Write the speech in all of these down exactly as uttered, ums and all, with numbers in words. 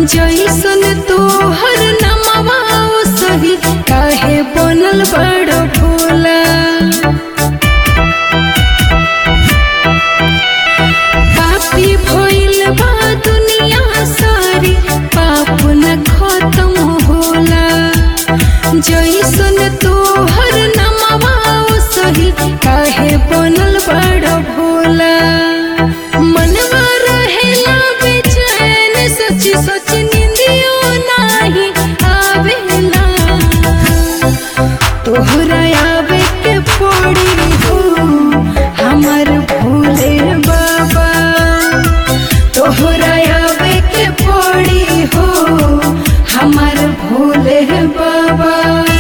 जैसन तोहर नमवा सही काहे बनल बड़ भोला। पापी भइल बा दुनिया सारी पाप न खत्म होला। जैसन तोहर नमवा सही काहे बनल बड़ भोला। मनवा रहेला बेचैन सच सच निंदियो नाही आवेला। तोहरा आवे के पड़ी हो हमर भोले बाबा। तोहरा आवे के पड़ी हो हमर भोले बाबा।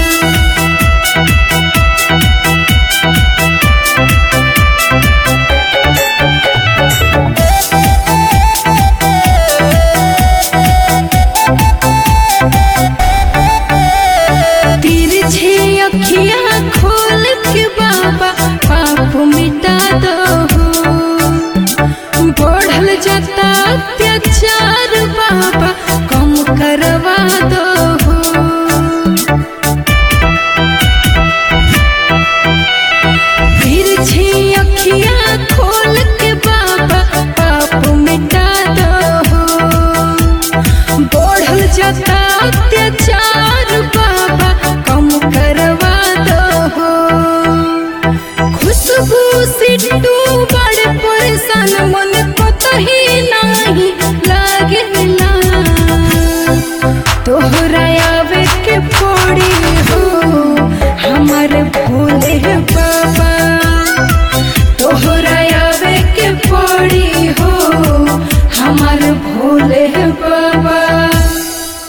अखियाँ खोल के बाबा पाप मिटा दो। बढ़ल जाता अत्याचार बाबा कम करवा दो। तिरछी अखियाँ खोल के बाबा पाप मिटा दो। बढ़ल जाता अत्याचार बाबा कम करवा दो। खुशबू सिद्धू बड़े परेशान मन कतही नहीं लागेला। तोहरा आवे के पड़ी हो हमर भोले बाबा। तोहरा आवे के पड़ी हो हमर भोले